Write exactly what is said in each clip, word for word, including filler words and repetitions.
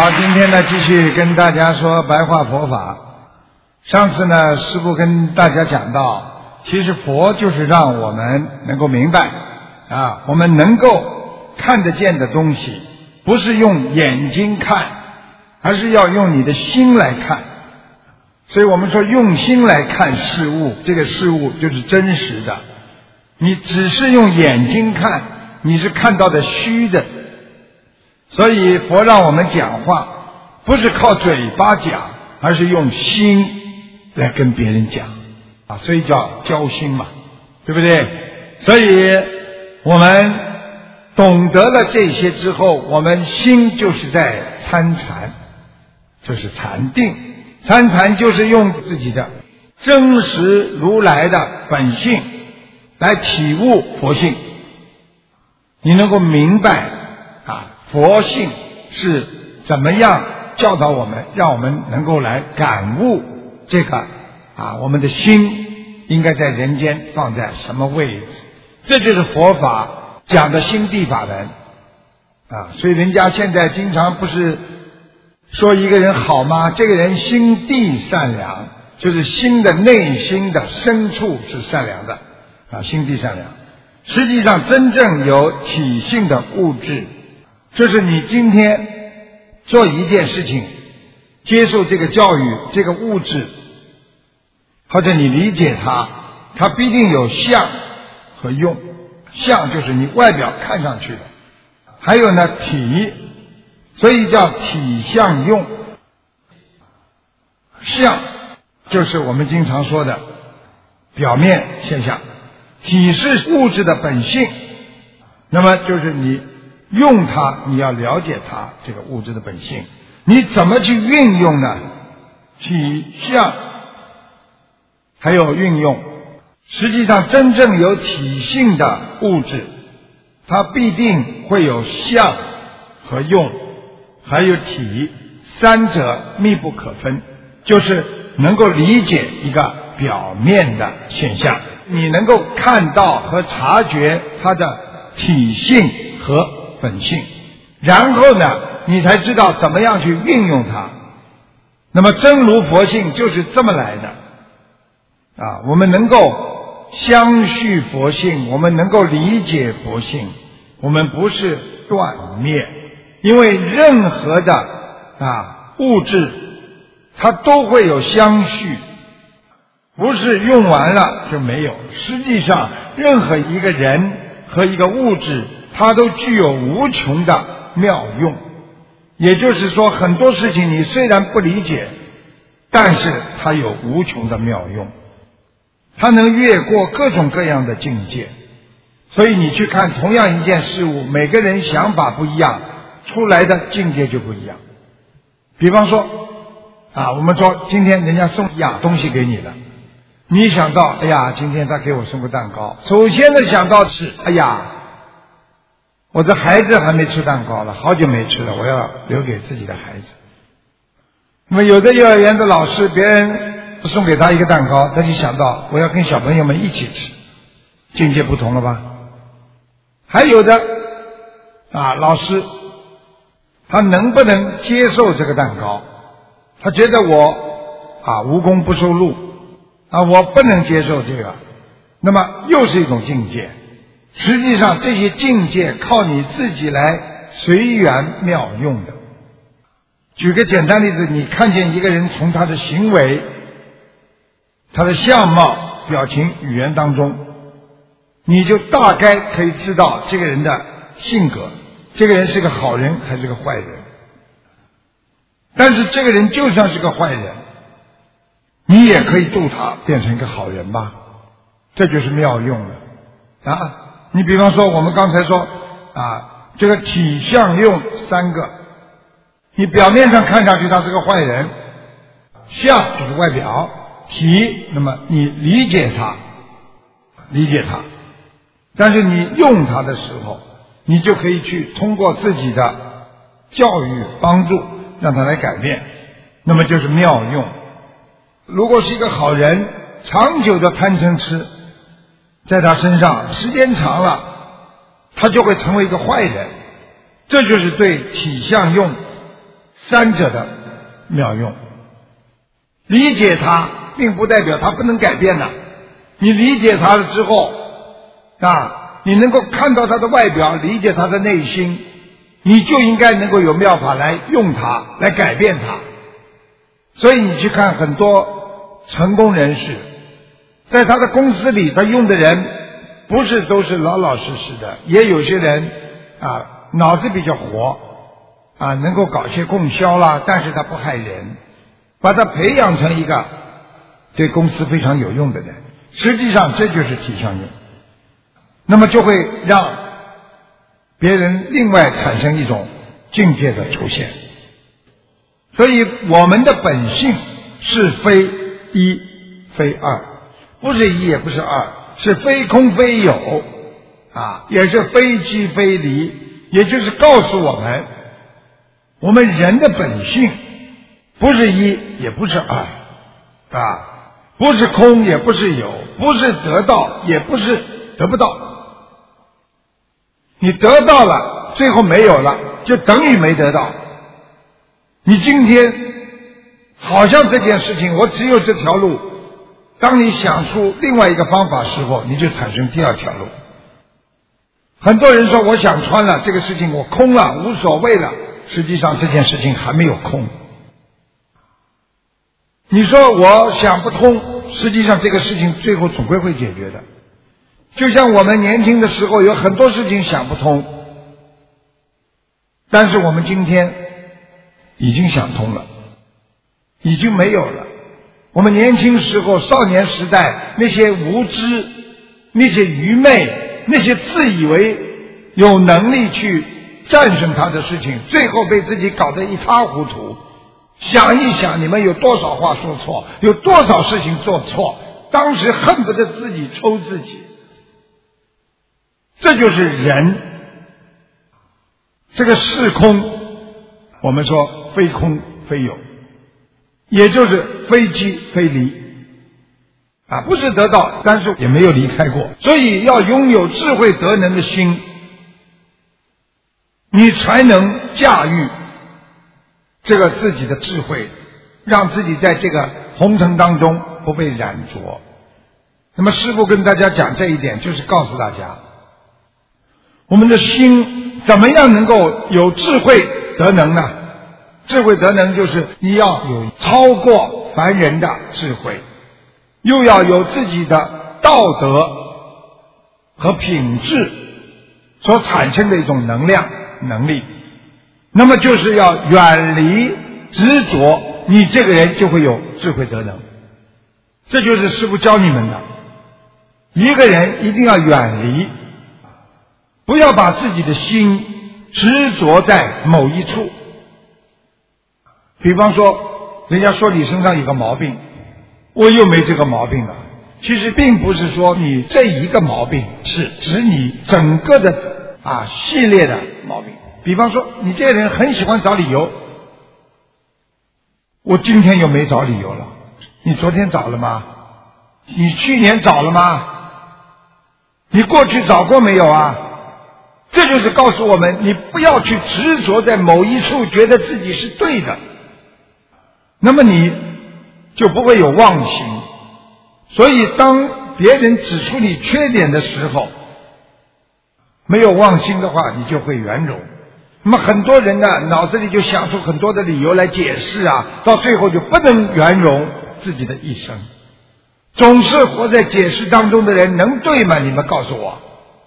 好，今天呢继续跟大家说白话佛法。上次呢师父跟大家讲到，其实佛就是让我们能够明白啊，我们能够看得见的东西，不是用眼睛看，而是要用你的心来看。所以我们说用心来看事物，这个事物就是真实的。你只是用眼睛看，你是看到的虚的。所以佛让我们讲话不是靠嘴巴讲，而是用心来跟别人讲啊，所以叫交心嘛，对不对？所以我们懂得了这些之后，我们心就是在参禅，就是禅定。参禅就是用自己的真实如来的本性来体悟佛性，你能够明白啊，佛性是怎么样教导我们，让我们能够来感悟这个啊，我们的心应该在人间放在什么位置。这就是佛法讲的心地法门啊。所以人家现在经常不是说一个人好吗？这个人心地善良，就是心的内心的深处是善良的啊，心地善良。实际上真正有体性的物质，就是你今天做一件事情，接受这个教育，这个物质，或者你理解它，它必定有相和用。相就是你外表看上去的，还有呢体，所以叫体相用。相就是我们经常说的表面现象，体是物质的本性，那么就是你用它，你要了解它这个物质的本性，你怎么去运用呢？体相还有运用，实际上真正有体性的物质，它必定会有相和用，还有体，三者密不可分，就是能够理解一个表面的现象，你能够看到和察觉它的体性和本性，然后呢你才知道怎么样去运用它。那么真如佛性就是这么来的啊，我们能够相续佛性，我们能够理解佛性，我们不是断灭。因为任何的啊物质它都会有相续，不是用完了就没有。实际上任何一个人和一个物质，它都具有无穷的妙用。也就是说，很多事情你虽然不理解，但是它有无穷的妙用，它能越过各种各样的境界。所以你去看同样一件事物，每个人想法不一样，出来的境界就不一样。比方说啊，我们说今天人家送一样东西给你了，你想到哎呀今天他给我送个蛋糕，首先的想到是哎呀我的孩子还没吃蛋糕了，好久没吃了，我要留给自己的孩子。那么有的幼儿园的老师，别人送给他一个蛋糕，他就想到我要跟小朋友们一起吃，境界不同了吧？还有的啊老师，他能不能接受这个蛋糕？他觉得我啊无功不受禄啊，我不能接受这个，那么又是一种境界。实际上这些境界靠你自己来随缘妙用的。举个简单例子，你看见一个人，从他的行为、他的相貌、表情、语言当中，你就大概可以知道这个人的性格，这个人是个好人还是个坏人。但是这个人就算是个坏人，你也可以度他变成一个好人吧，这就是妙用了啊！你比方说我们刚才说啊，这个体相用三个，你表面上看上去他是个坏人，相就是外表，体那么你理解他理解他，但是你用他的时候，你就可以去通过自己的教育帮助让他来改变，那么就是妙用。如果是一个好人，长久的贪嗔痴在他身上，时间长了他就会成为一个坏人，这就是对体相用三者的妙用。理解它并不代表它不能改变的，你理解它了之后啊，你能够看到它的外表，理解它的内心，你就应该能够有妙法来用它，来改变它。所以你去看很多成功人士，在他的公司里，他用的人不是都是老老实实的，也有些人啊脑子比较活啊，能够搞些供销啦，但是他不害人，把他培养成一个对公司非常有用的人，实际上这就是体相用，那么就会让别人另外产生一种境界的出现。所以我们的本性是非一非二，不是一也不是二，是非空非有啊，也是非即非离，也就是告诉我们，我们人的本性不是一也不是二啊，不是空也不是有，不是得到也不是得不到。你得到了最后没有了，就等于没得到。你今天好像这件事情我只有这条路，当你想出另外一个方法时候，你就产生第二条路。很多人说我想穿了，这个事情我空了，无所谓了，实际上这件事情还没有空。你说我想不通，实际上这个事情最后总归会解决的。就像我们年轻的时候有很多事情想不通，但是我们今天已经想通了，已经没有了。我们年轻时候少年时代那些无知，那些愚昧，那些自以为有能力去战胜他的事情，最后被自己搞得一塌糊涂。想一想你们有多少话说错，有多少事情做错，当时恨不得自己抽自己。这就是人，这个是空，我们说非空非有，也就是非即非离啊，不是得到，但是也没有离开过。所以要拥有智慧德能的心，你才能驾驭这个自己的智慧，让自己在这个红尘当中不被染着。那么师父跟大家讲这一点，就是告诉大家，我们的心怎么样能够有智慧德能呢？智慧德能就是你要有超过凡人的智慧，又要有自己的道德和品质所产生的一种能量能力，那么就是要远离执着，你这个人就会有智慧德能。这就是师父教你们的，一个人一定要远离，不要把自己的心执着在某一处。比方说人家说你身上有个毛病，我又没这个毛病了，其实并不是说你这一个毛病，是指你整个的啊系列的毛病。比方说你这个人很喜欢找理由，我今天又没找理由了，你昨天找了吗？你去年找了吗？你过去找过没有啊？这就是告诉我们，你不要去执着在某一处，觉得自己是对的，那么你就不会有妄心。所以当别人指出你缺点的时候，没有妄心的话，你就会圆融。那么很多人呢，脑子里就想出很多的理由来解释啊，到最后就不能圆融自己的一生。总是活在解释当中的人能对吗？你们告诉我。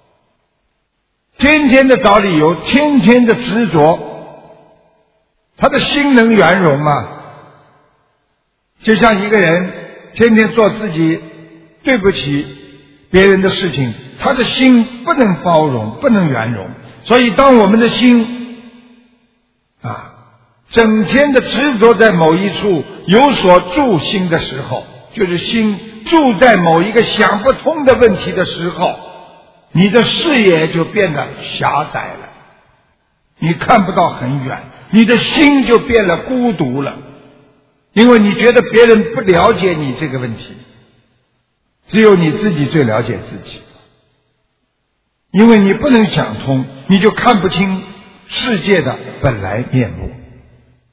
天天的找理由，天天的执着，他的心能圆融吗？就像一个人天天做自己对不起别人的事情，他的心不能包容，不能圆融。所以当我们的心啊整天的执着在某一处，有所住心的时候，就是心住在某一个想不通的问题的时候，你的视野就变得狭窄了，你看不到很远，你的心就变得孤独了，因为你觉得别人不了解你这个问题，只有你自己最了解自己。因为你不能想通，你就看不清世界的本来面目。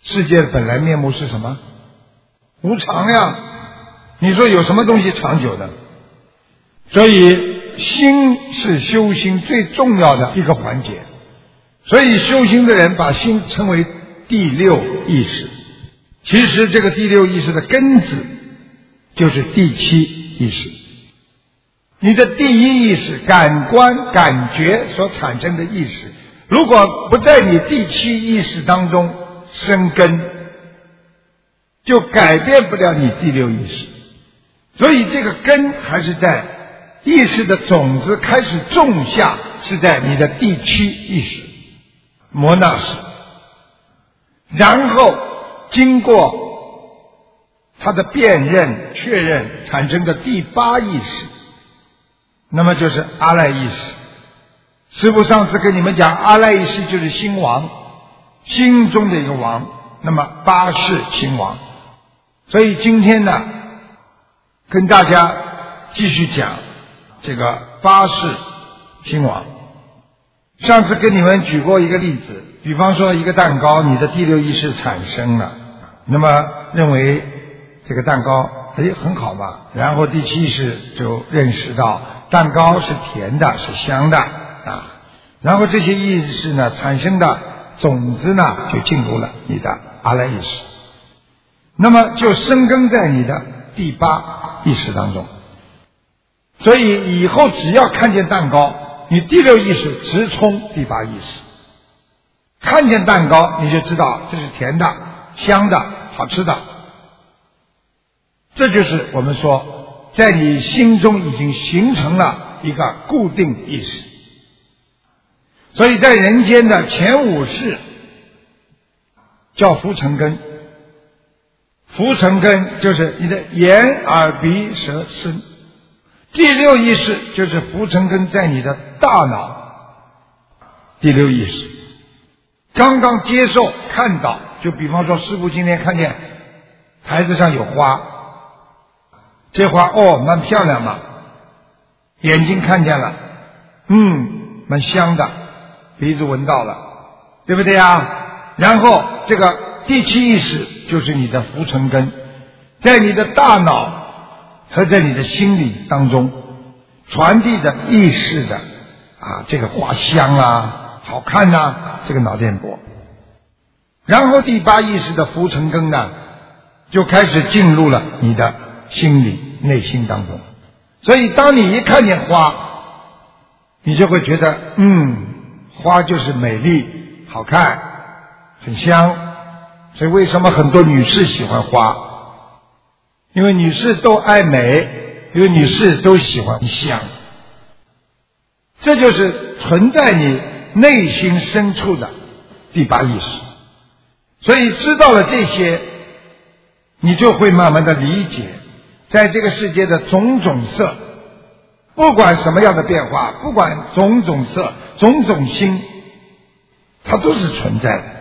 世界的本来面目是什么？无常呀！你说有什么东西长久的？所以心是修心最重要的一个环节。所以修心的人把心称为第六意识。其实这个第六意识的根子就是第七意识。你的第一意识感官感觉所产生的意识，如果不在你第七意识当中生根，就改变不了你第六意识。所以这个根还是在意识的种子开始种下，是在你的第七意识摩那识，然后经过它的辨认确认产生的第八意识，那么就是阿赖意识。师父上次跟你们讲，阿赖意识就是心王，心中的一个王，那么八世心王。所以今天呢，跟大家继续讲这个八世心王。上次跟你们举过一个例子，比方说一个蛋糕，你的第六意识产生了，那么认为这个蛋糕哎很好嘛，然后第七意识就认识到蛋糕是甜的是香的啊，然后这些意识呢产生的种子呢就进入了你的阿赖意识，那么就生根在你的第八意识当中。所以以后只要看见蛋糕，你第六意识直冲第八意识，看见蛋糕你就知道这是甜的香的好吃的，这就是我们说在你心中已经形成了一个固定意识。所以在人间的前五识叫浮尘根，浮尘根就是你的眼耳鼻舌身，第六意识就是浮尘根在你的大脑，第六意识刚刚接受看到，就比方说师父今天看见台子上有花，这花哦蛮漂亮嘛，眼睛看见了，嗯蛮香的，鼻子闻到了，对不对啊？然后这个第七意识就是你的浮尘根，在你的大脑和在你的心理当中传递的意识的啊，这个花香啊好看啊，这个脑电波。然后第八意识的浮尘根呢就开始进入了你的心理内心当中。所以当你一看见花，你就会觉得嗯花就是美丽好看很香。所以为什么很多女士喜欢花？因为女士都爱美，因为女士都喜欢香，这就是存在你内心深处的第八意识。所以知道了这些，你就会慢慢的理解在这个世界的种种色，不管什么样的变化，不管种种色种种心，它都是存在的。